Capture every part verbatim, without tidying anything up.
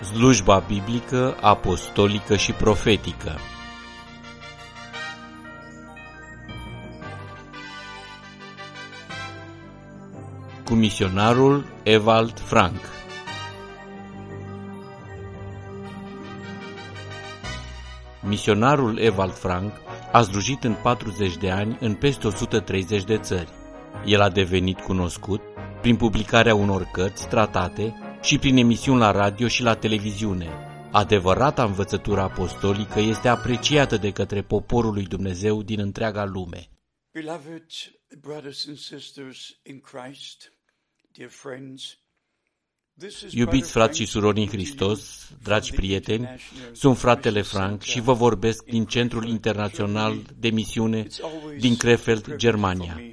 Slujba biblică, apostolică și profetică. Cu misionarul Ewald Frank. Misionarul Ewald Frank a slujit în patruzeci de ani în peste o sută treizeci de țări. El a devenit cunoscut prin publicarea unor cărți, tratate și prin emisiuni la radio și la televiziune. Adevărata învățătură apostolică este apreciată de către poporul lui Dumnezeu din întreaga lume. Beloved brothers and sisters in Christ, dear friends, Iubiți frați și surori în Hristos, dragi prieteni, sunt fratele Frank și vă vorbesc din Centrul Internațional de Misiune din Krefeld, Germania.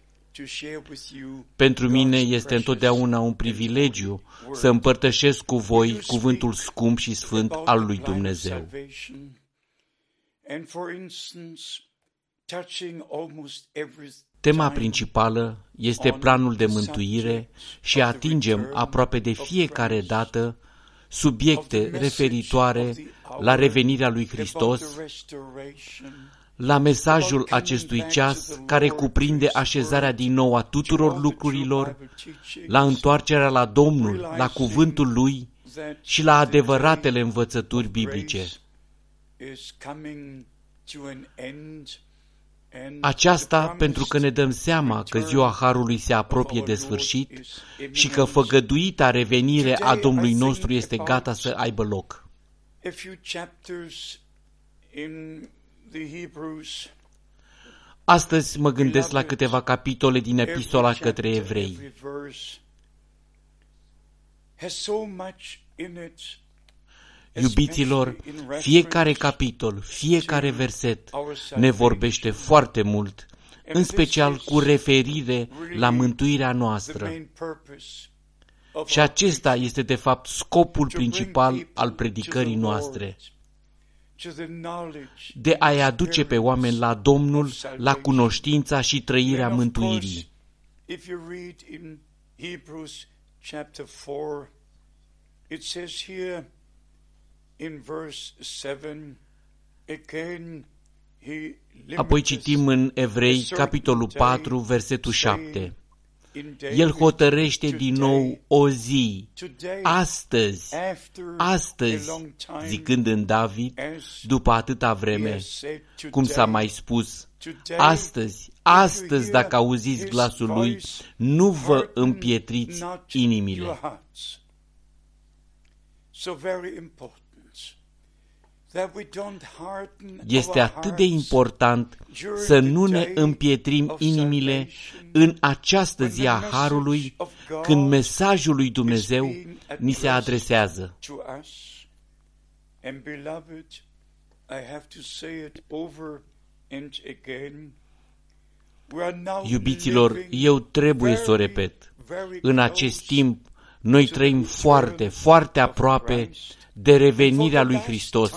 Pentru mine este întotdeauna un privilegiu să împărtășesc cu voi cuvântul scump și sfânt al lui Dumnezeu. Tema principală este planul de mântuire și atingem aproape de fiecare dată subiecte referitoare la revenirea lui Hristos, la mesajul acestui ceas care cuprinde așezarea din nou a tuturor lucrurilor, la întoarcerea la Domnul, la cuvântul Lui și la adevăratele învățături biblice. Aceasta pentru că ne dăm seama că ziua Harului se apropie de sfârșit și că făgăduita revenire a Domnului nostru este gata să aibă loc. Astăzi mă gândesc la câteva capitole din Epistola către Evrei. Iubiților, fiecare capitol, fiecare verset ne vorbește foarte mult, în special cu referire la mântuirea noastră. Și acesta este de fapt scopul principal al predicării noastre, de a-i aduce pe oameni la Domnul, la cunoștința și trăirea mântuirii. Apoi citim în Evrei, capitolul patru, versetul șapte. El hotărăște din nou o zi, astăzi, astăzi, zicând în David, după atâta vreme, cum s-a mai spus, astăzi, astăzi, dacă auziți glasul lui, nu vă împietriți inimile. Este atât de important să nu ne împietrim inimile în această zi a Harului, când mesajul lui Dumnezeu ni se adresează. Iubiților, eu trebuie să o repet. În acest timp, noi trăim foarte, foarte aproape de revenirea lui Hristos.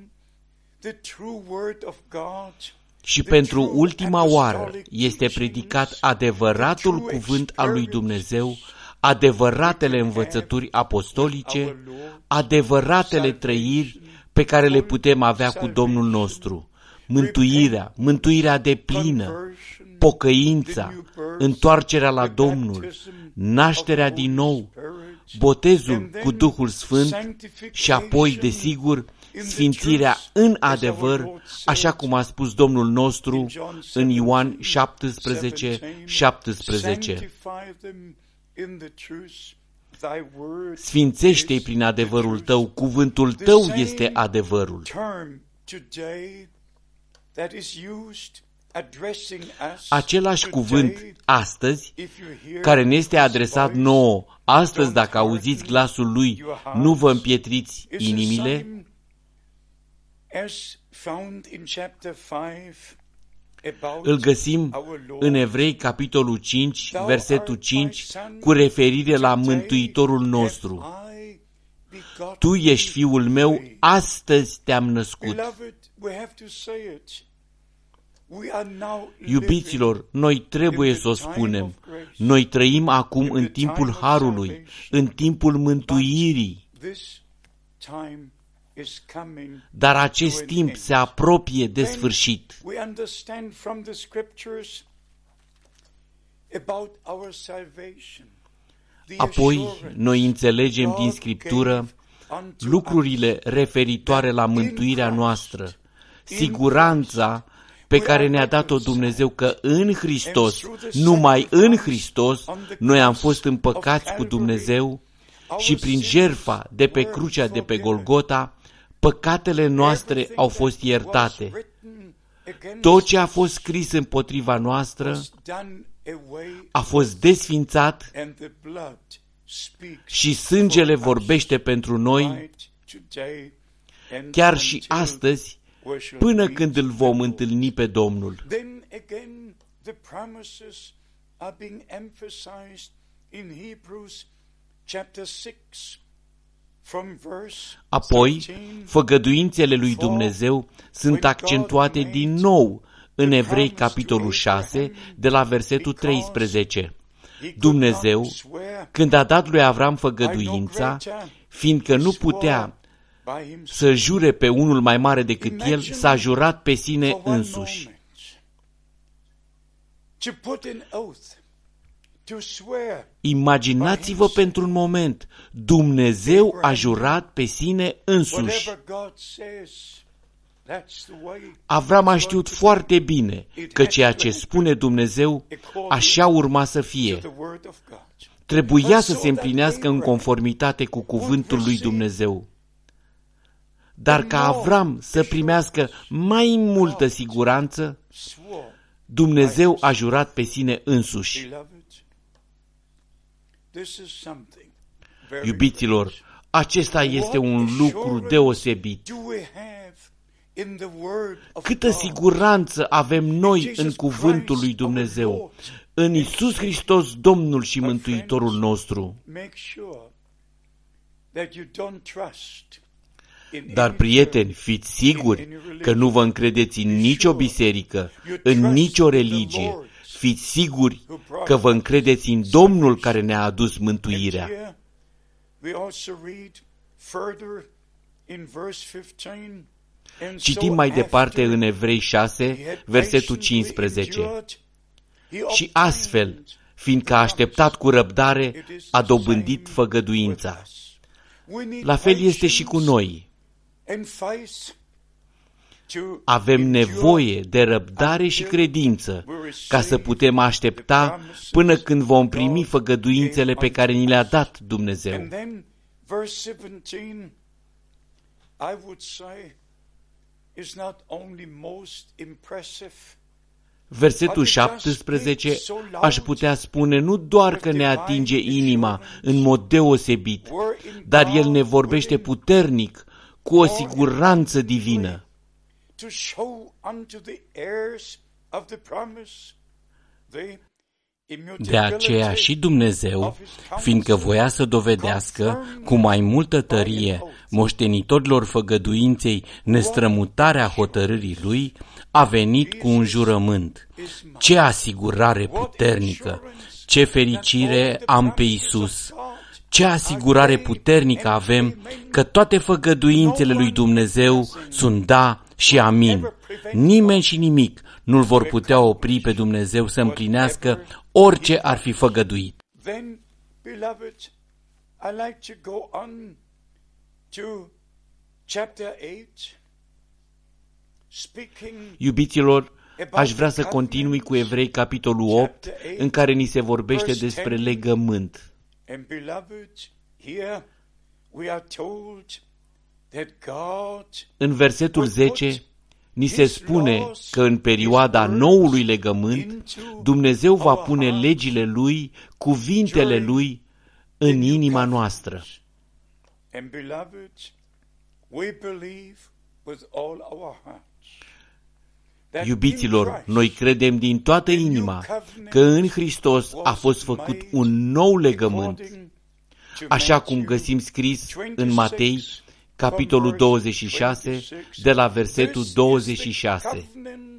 Și pentru ultima oară este predicat adevăratul cuvânt al lui Dumnezeu, adevăratele învățături apostolice, adevăratele trăiri pe care le putem avea cu Domnul nostru. Mântuirea, mântuirea deplină, pocăința, întoarcerea la Domnul, nașterea din nou, botezul cu Duhul Sfânt și apoi, desigur, sfințirea în adevăr, așa cum a spus Domnul nostru în Ioan șaptesprezece, șaptesprezece. Sfințește-i prin adevărul tău, cuvântul tău este adevărul. Același cuvânt astăzi, care ne este adresat nouă, astăzi dacă auziți glasul lui, nu vă împietriți inimile, îl găsim în Evrei, capitolul cinci, versetul cinci, cu referire la Mântuitorul nostru. Tu ești Fiul meu, astăzi te-am născut. Iubiților, noi trebuie să o spunem. Noi trăim acum în timpul Harului, în timpul mântuirii. dar acest timp se apropie de sfârșit. Apoi, noi înțelegem din Scriptură lucrurile referitoare la mântuirea noastră, siguranța pe care ne-a dat-o Dumnezeu că în Hristos, numai în Hristos, noi am fost împăcați cu Dumnezeu și prin jertfa de pe crucea de pe Golgota, păcatele noastre au fost iertate. Tot ce a fost scris împotriva noastră a fost desfințat și sângele vorbește pentru noi, chiar și astăzi, până când îl vom întâlni pe Domnul. Apoi, făgăduințele lui Dumnezeu sunt accentuate din nou în Evrei, capitolul șase, de la versetul treisprezece. Dumnezeu, când a dat lui Avram făgăduința, fiindcă nu putea să jure pe unul mai mare decât el, s-a jurat pe sine însuși. Imaginați-vă pentru un moment, Dumnezeu a jurat pe sine însuși. Avram a știut foarte bine că ceea ce spune Dumnezeu, așa urma să fie. Trebuia să se împlinească în conformitate cu cuvântul lui Dumnezeu. Dar ca Avram să primească mai multă siguranță, Dumnezeu a jurat pe sine însuși. Iubiților, acesta este un lucru deosebit. Câtă siguranță avem noi în cuvântul lui Dumnezeu, în Iisus Hristos, Domnul și Mântuitorul nostru. Dar, prieteni, fiți siguri că nu vă încredeți în nicio biserică, în nicio religie. Fiți siguri că vă încredeți în Domnul care ne-a adus mântuirea. Citim mai departe în Evrei șase, versetul cincisprezece. Și astfel, fiindcă a așteptat cu răbdare, a dobândit făgăduința. La fel este și cu noi. Avem nevoie de răbdare și credință ca să putem aștepta până când vom primi făgăduințele pe care ni le-a dat Dumnezeu. Versetul șaptesprezece, aș putea spune, nu doar că ne atinge inima în mod deosebit, dar el ne vorbește puternic, cu o siguranță divină. De aceea și Dumnezeu, fiindcă voia să dovedească cu mai multă tărie moștenitorilor făgăduinței nestrămutarea hotărârii Lui, a venit cu un jurământ. Ce asigurare puternică! Ce fericire am pe Iisus! Ce asigurare puternică avem că toate făgăduințele lui Dumnezeu sunt da și amin. Nimeni și nimic nu-L vor putea opri pe Dumnezeu să împlinească orice ar fi făgăduit. Iubiților, aș vrea să continui cu Evrei, capitolul opt, în care ni se vorbește despre legământ. În versetul zece, ni se spune că în perioada noului legământ, Dumnezeu va pune legile Lui, cuvintele Lui, în inima noastră. Iubiților, noi credem din toată inima că în Hristos a fost făcut un nou legământ, așa cum găsim scris în Matei, capitolul douăzeci și șase, de la versetul douăzeci și șase.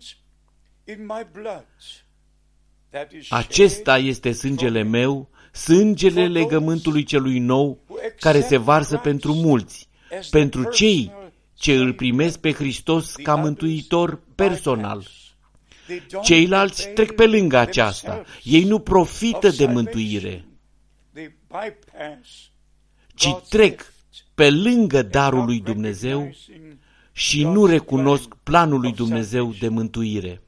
Acesta este sângele meu, sângele legământului celui nou, care se varsă pentru mulți, pentru cei ce îl primesc pe Hristos ca mântuitor personal. Ceilalți trec pe lângă aceasta. Ei nu profită de mântuire, ci trec pe lângă darul lui Dumnezeu și nu recunosc planul lui Dumnezeu de mântuire.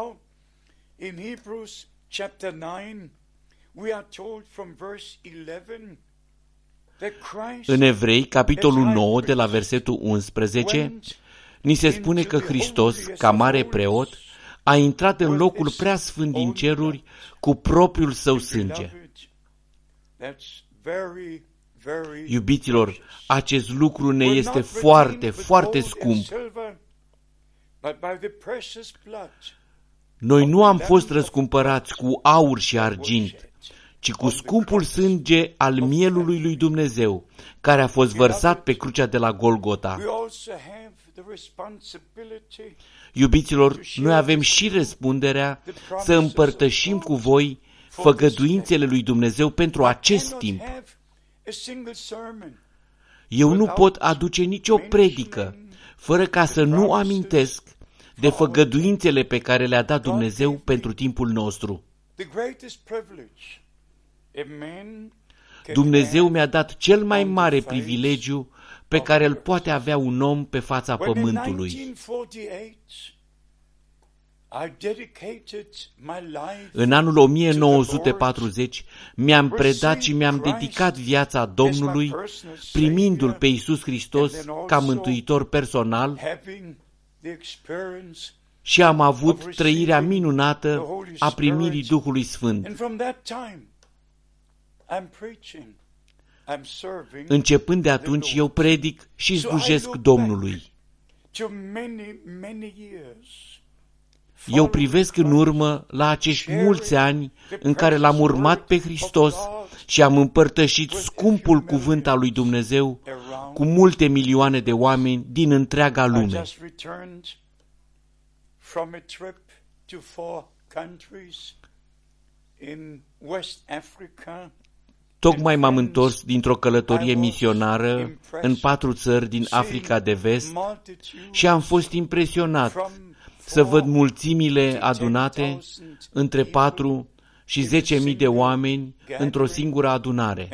În Evrei, capitolul nouă, de la versetul unsprezece, ni se spune că Hristos, ca mare preot, a intrat în locul prea sfânt din ceruri cu propriul său sânge. Iubiților, acest lucru ne este foarte, foarte scump. Noi nu am fost răscumpărați cu aur și argint, ci cu scumpul sânge al mielului lui Dumnezeu, care a fost vărsat pe crucea de la Golgota. Iubiților, noi avem și răspunderea să împărtășim cu voi făgăduințele lui Dumnezeu pentru acest timp. Eu nu pot aduce nicio predică fără ca să nu amintesc de făgăduințele pe care le-a dat Dumnezeu pentru timpul nostru. Dumnezeu mi-a dat cel mai mare privilegiu pe care îl poate avea un om pe fața pământului. În anul o mie nouă sute patruzeci mi-am predat și mi-am dedicat viața Domnului, primindu-L pe Iisus Hristos ca mântuitor personal, și am avut trăirea minunată a primirii Duhului Sfânt. Începând de atunci, eu predic și slujesc Domnului. Eu privesc în urmă la acești mulți ani în care l-am urmat pe Hristos și am împărtășit scumpul cuvânt al lui Dumnezeu cu multe milioane de oameni din întreaga lume. Tocmai m-am întors dintr-o călătorie misionară în patru țări din Africa de Vest și am fost impresionat să văd mulțimile adunate între patru și zece mii de oameni într-o singură adunare.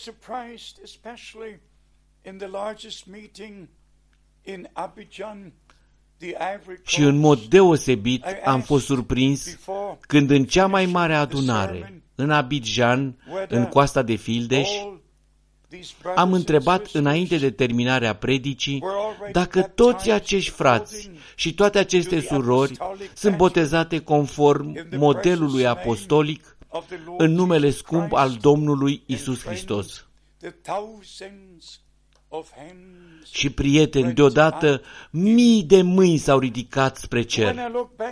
Și în mod deosebit am fost surprins când în cea mai mare adunare, în Abidjan, în coasta de Fildeș, am întrebat înainte de terminarea predicii dacă toți acești frați și toate aceste surori sunt botezate conform modelului apostolic în numele scump al Domnului Iisus Hristos. Și, prieteni, deodată mii de mâini s-au ridicat spre cer.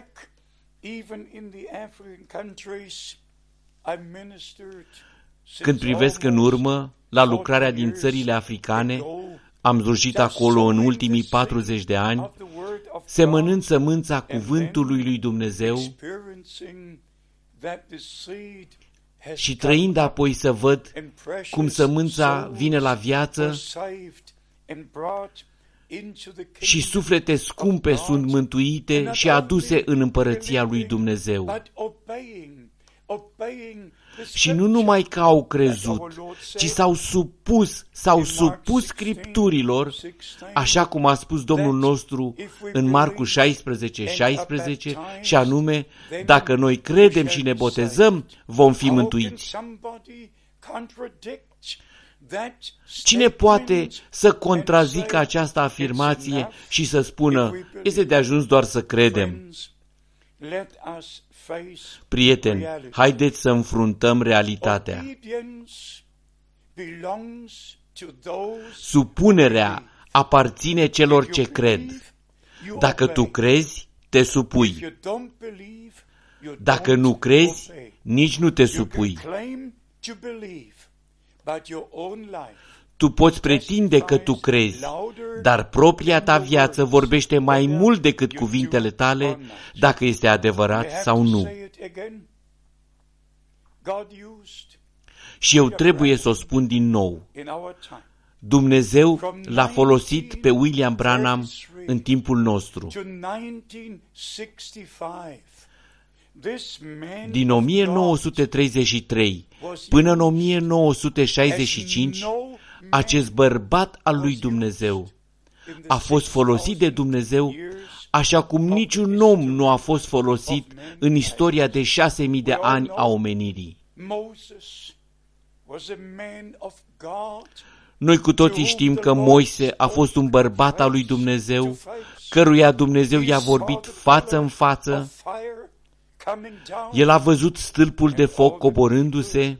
Când privesc în urmă la lucrarea din țările africane, am slujit acolo în ultimii patruzeci de ani, semănând sămânța cuvântului lui Dumnezeu și trăind apoi să văd cum sămânța vine la viață și suflete scumpe sunt mântuite și aduse în împărăția lui Dumnezeu. Și nu numai că au crezut, ci s-au supus, s-au supus Scripturilor, așa cum a spus Domnul nostru în Marcu șaisprezece șaisprezece, și anume, dacă noi credem și ne botezăm, vom fi mântuiți. Cine poate să contrazică această afirmație și să spună, este de ajuns doar să credem? Prieteni, haideți să înfruntăm realitatea. Supunerea aparține celor ce cred. Dacă tu crezi, te supui. Dacă nu crezi, nici nu te supui. Tu poți pretinde că tu crezi, dar propria ta viață vorbește mai mult decât cuvintele tale, dacă este adevărat sau nu. Și eu trebuie să o spun din nou. Dumnezeu l-a folosit pe William Branham în timpul nostru. Din o mie nouă sute treizeci și trei până în o mie nouă sute șaizeci și cinci, acest bărbat al lui Dumnezeu a fost folosit de Dumnezeu așa cum niciun om nu a fost folosit în istoria de șase mii de ani a omenirii. Noi cu toții știm că Moise a fost un bărbat al lui Dumnezeu, căruia Dumnezeu i-a vorbit față în față. El a văzut stâlpul de foc coborându-se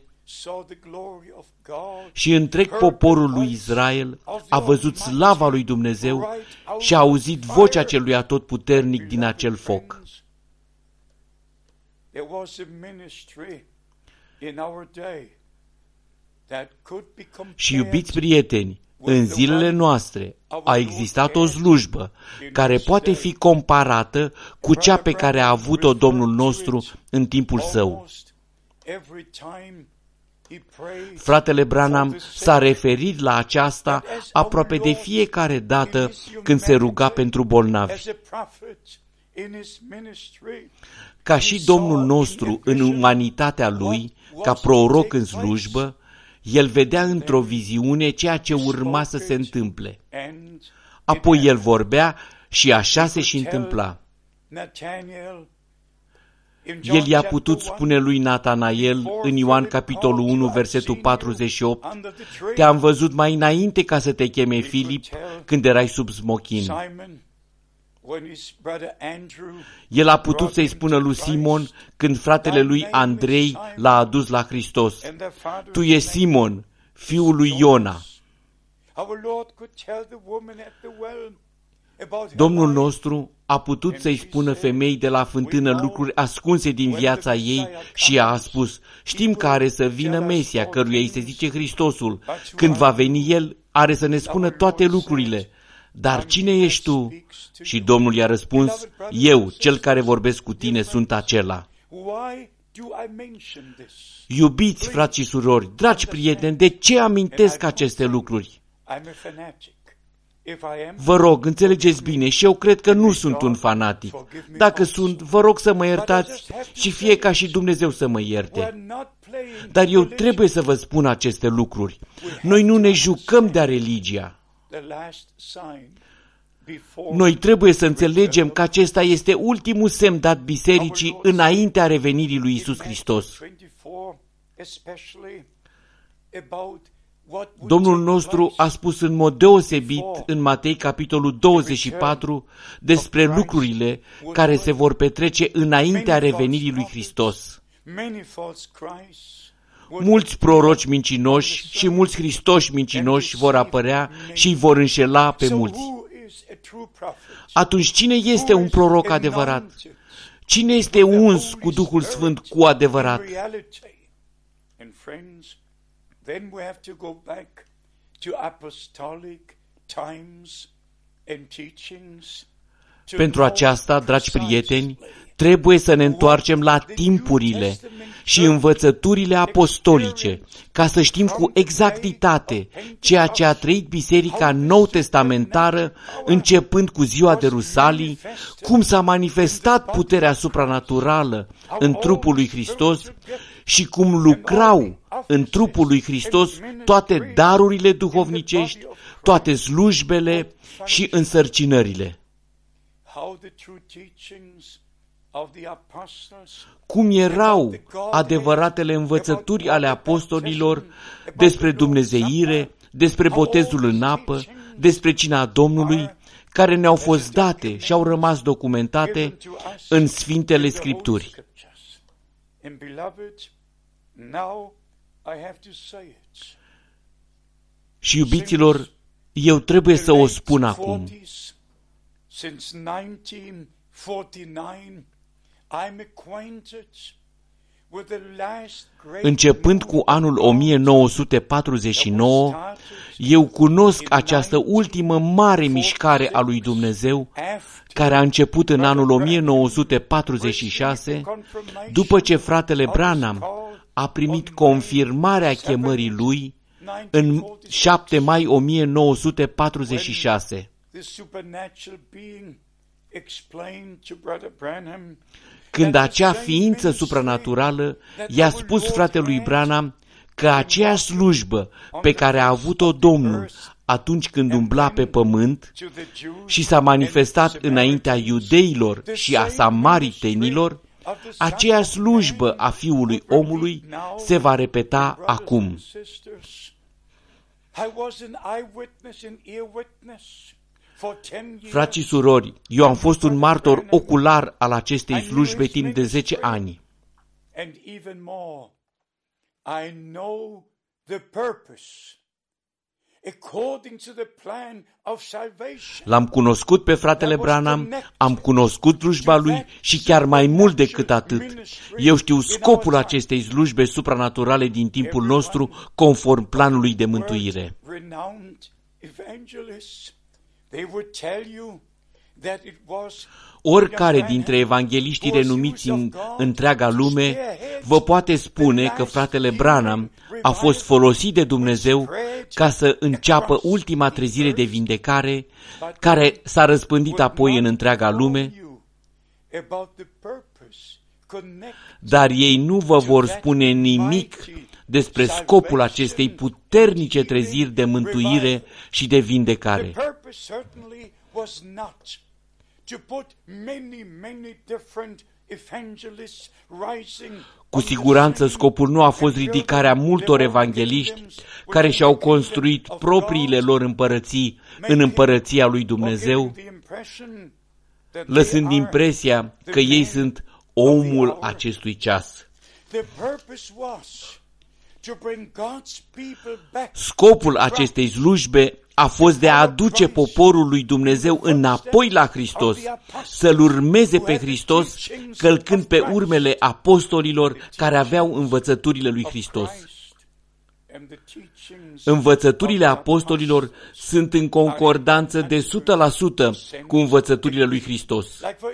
și întreg poporul lui Israel a văzut slava lui Dumnezeu și a auzit vocea celui atotputernic din acel foc. Și iubiți prieteni, în zilele noastre a existat o slujbă care poate fi comparată cu cea pe care a avut-o Domnul nostru în timpul său. Fratele Branham s-a referit la aceasta aproape de fiecare dată când se ruga pentru bolnavi. Ca și Domnul nostru în umanitatea lui, ca proroc în slujbă, el vedea într-o viziune ceea ce urma să se întâmple. Apoi el vorbea și așa se și întâmpla. El i-a putut spune lui Natanael în Ioan capitolul unu, versetul patruzeci și opt, te-am văzut mai înainte ca să te cheme Filip când erai sub smochin. El a putut să-i spună lui Simon când fratele lui Andrei l-a adus la Hristos, tu ești Simon, fiul lui Iona. Domnul nostru a putut să-i spună femeii de la fântână lucruri ascunse din viața ei și a spus, știm că are să vină Mesia, căruia îi se zice Hristosul. Când va veni El, are să ne spună toate lucrurile. Dar cine ești tu? Și Domnul i-a răspuns, eu, cel care vorbesc cu tine, sunt acela. Iubiți frați și surori, dragi prieteni, de ce amintesc aceste lucruri? Vă rog, înțelegeți bine, și eu cred că nu sunt un fanatic. Dacă sunt, vă rog să mă iertați și fie ca și Dumnezeu să mă ierte. Dar eu trebuie să vă spun aceste lucruri. Noi nu ne jucăm de-a religia. Noi trebuie să înțelegem că acesta este ultimul semn dat bisericii înaintea revenirii lui Iisus Hristos. Domnul nostru a spus în mod deosebit în Matei capitolul douăzeci și patru despre lucrurile care se vor petrece înaintea revenirii lui Hristos. Mulți proroci mincinoși și mulți Hristoși mincinoși vor apărea și îi vor înșela pe mulți. Atunci cine este un proroc adevărat? Cine este uns cu Duhul Sfânt cu adevărat? Then we have to go back to apostolic times and teachings. Pentru aceasta, dragi prieteni, trebuie să ne întoarcem la timpurile și învățăturile apostolice, ca să știm cu exactitate ceea ce a trăit Biserica Nou-Testamentară, începând cu ziua de Rusalii, cum s-a manifestat puterea supranaturală în trupul lui Hristos și cum lucrau în trupul lui Hristos toate darurile duhovnicești, toate slujbele și însărcinările. Cum erau adevăratele învățături ale apostolilor despre dumnezeire, despre botezul în apă, despre cina Domnului, care ne-au fost date și au rămas documentate în Sfintele Scripturi. Și iubiților, eu trebuie să o spun acum. Începând cu anul o mie nouă sute patruzeci și nouă, eu cunosc această ultimă mare mișcare a lui Dumnezeu, care a început în anul o mie nouă sute patruzeci și șase, după ce fratele Branham a primit confirmarea chemării lui în șapte mai o mie nouă sute patruzeci și șase. Când acea ființă supranaturală i-a spus fratelui Branham că aceeași slujbă pe care a avut-o Domnul atunci când umbla pe pământ și s-a manifestat înaintea iudeilor și a samaritenilor, aceeași slujbă a Fiului Omului se va repeta acum. Frați și surori, eu am fost un martor ocular al acestei slujbe timp de zece ani. L-am cunoscut pe fratele Branham, am cunoscut slujba lui și chiar mai mult decât atât. Eu știu scopul acestei slujbe supranaturale din timpul nostru, conform planului de mântuire. Oricare dintre evangeliștii renumiți în întreaga lume vă poate spune că fratele Branham a fost folosit de Dumnezeu ca să înceapă ultima trezire de vindecare, care s-a răspândit apoi în întreaga lume, dar ei nu vă vor spune nimic despre scopul acestei puternice treziri de mântuire și de vindecare. Cu siguranță scopul nu a fost ridicarea multor evangeliști care și-au construit propriile lor împărății în împărăția lui Dumnezeu, lăsând impresia că ei sunt omul acestui ceas. Scopul acestei slujbe a fost de a aduce poporul lui Dumnezeu înapoi la Hristos, să-L urmeze pe Hristos, călcând pe urmele apostolilor care aveau învățăturile lui Hristos. Învățăturile apostolilor sunt în concordanță de o sută la sută cu învățăturile lui Hristos.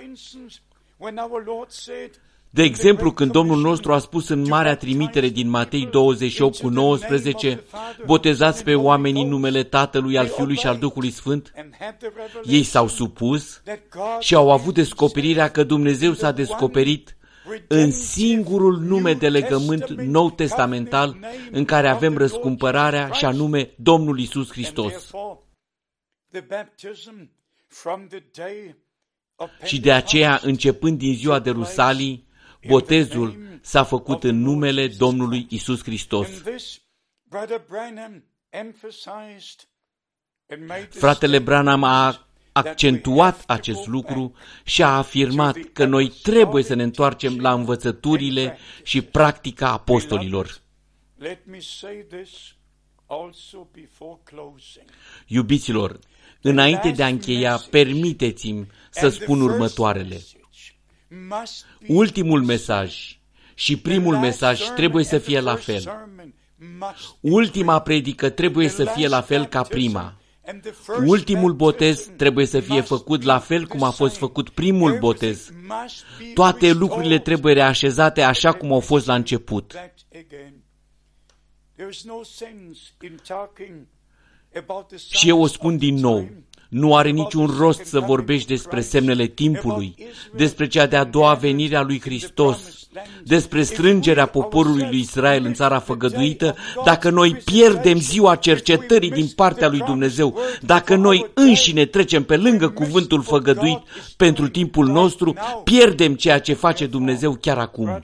De exemplu, când Domnul nostru a spus în marea trimitere din Matei douăzeci și opt cu nouăsprezece, botezați pe oamenii în numele Tatălui, al Fiului și al Duhului Sfânt, ei s-au supus și au avut descoperirea că Dumnezeu s-a descoperit în singurul nume de legământ nou testamental în care avem răscumpărarea, și anume Domnul Iisus Hristos. Și de aceea, începând din ziua de Rusalii, botezul s-a făcut în numele Domnului Iisus Hristos. Fratele Branham a accentuat acest lucru și a afirmat că noi trebuie să ne întoarcem la învățăturile și practica apostolilor. Iubiților, înainte de a încheia, permiteți-mi să spun următoarele. Ultimul mesaj și primul mesaj trebuie să fie la fel. Ultima predică trebuie să fie la fel ca prima. Ultimul botez trebuie să fie făcut la fel cum a fost făcut primul botez. Toate lucrurile trebuie reașezate așa cum au fost la început. Și eu o spun din nou, nu are niciun rost să vorbești despre semnele timpului, despre cea de-a doua venire a lui Hristos, despre strângerea poporului lui Israel în țara făgăduită, dacă noi pierdem ziua cercetării din partea lui Dumnezeu, dacă noi înșine trecem pe lângă cuvântul făgăduit pentru timpul nostru, pierdem ceea ce face Dumnezeu chiar acum.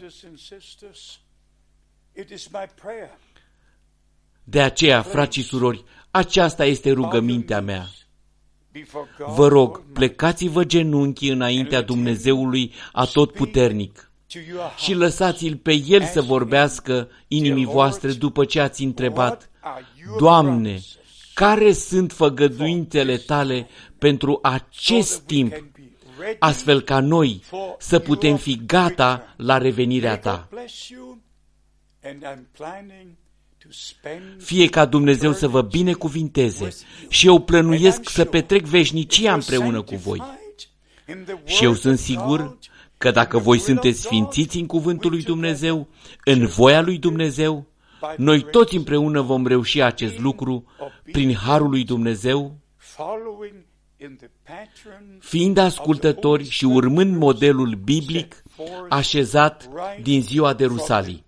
De aceea, frați și surori, aceasta este rugămintea mea. Vă rog, plecați-vă genunchii înaintea Dumnezeului Atotputernic și lăsați-L pe El să vorbească inimii voastre după ce ați întrebat: Doamne, care sunt făgăduințele Tale pentru acest timp, astfel ca noi să putem fi gata la revenirea Ta? Fie ca Dumnezeu să vă binecuvinteze și eu plănuiesc să petrec veșnicia împreună cu voi. Și eu sunt sigur că dacă voi sunteți sfințiți în cuvântul lui Dumnezeu, în voia lui Dumnezeu, Noi toți împreună vom reuși acest lucru prin harul lui Dumnezeu, fiind ascultători și urmând modelul biblic așezat din ziua de Rusalii.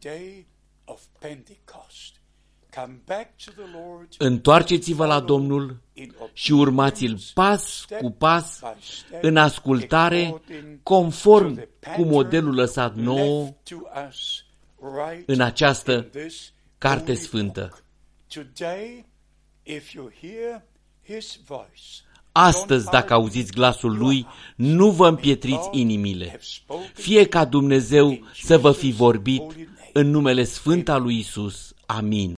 Întoarceți-vă la Domnul și urmați-l pas cu pas în ascultare, conform cu modelul lăsat nouă în această carte sfântă. Astăzi, dacă auziți glasul lui, nu vă împietriți inimile. Fie ca Dumnezeu să vă fi vorbit în numele sfânt al lui Iisus. Amin.